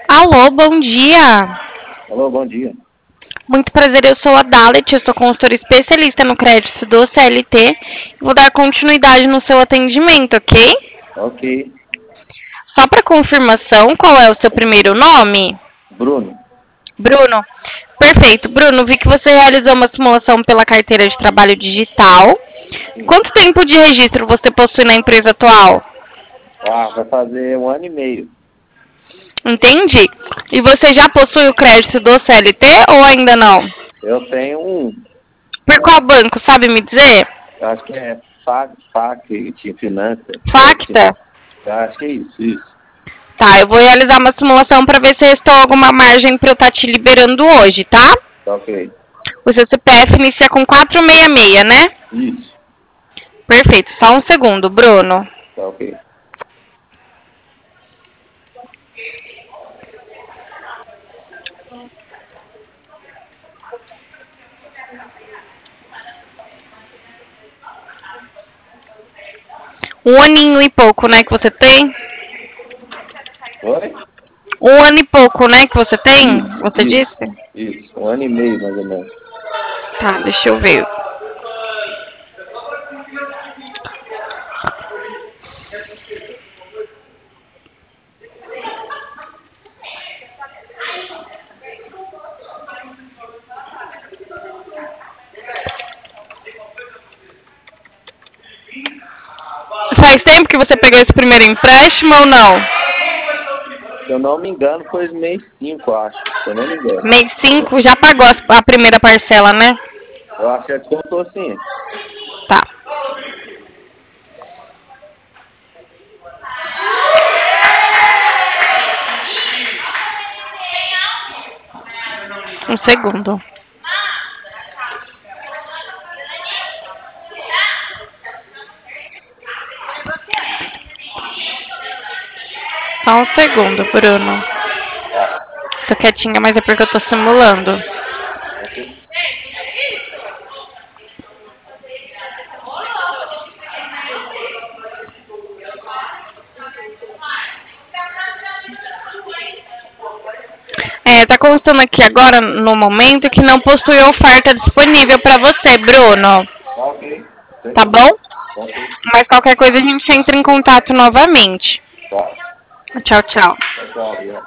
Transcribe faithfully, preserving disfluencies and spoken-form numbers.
Alô, bom dia. Alô, bom dia. Muito prazer, eu sou a Dalet, eu sou consultora especialista no crédito do C L T. Vou dar continuidade no seu atendimento, ok? Ok. Só para confirmação, qual é o seu primeiro nome? Bruno. Bruno. Perfeito. Bruno, vi que você realizou uma simulação pela carteira de trabalho digital. Sim. Quanto tempo de registro você possui na empresa atual? Ah, vai fazer um ano e meio. Entendi. E você já possui o crédito do C L T ou ainda não? Eu tenho um, Por qual banco, sabe me dizer? eu acho que é Fac, Fac Finança. Facta? Eu acho que é isso, isso. Tá, eu vou realizar uma simulação para ver se restou alguma margem para eu estar te liberando hoje, tá? Tá ok. O seu C P F inicia com quatrocentos e sessenta e seis, né? Isso. Perfeito. Só um segundo, Bruno. Tá ok. Um aninho e pouco, né, que você tem? Oi? Um ano e pouco, né, que você tem? Isso, Você isso, disse? isso. Um ano e meio, mais ou menos. Tá, deixa eu ver. Faz tempo que você pegou esse primeiro empréstimo ou não? Se eu não me engano, foi mês cinco, acho. Se eu não me engano. Mês cinco já pagou as- a primeira parcela, né? Eu acho que descontou sim. Tá. Um segundo. Só um segundo, Bruno. Tô quietinha, mas é porque eu tô simulando. Ok. É, tá constando aqui agora, no momento, que não possui oferta disponível pra você, Bruno. Tá ok. Sem Tá problema. bom? Tá ok. Mas qualquer coisa a gente entra em contato novamente. Tá. Tchau, tchau. Tchau, tchau. Obrigado.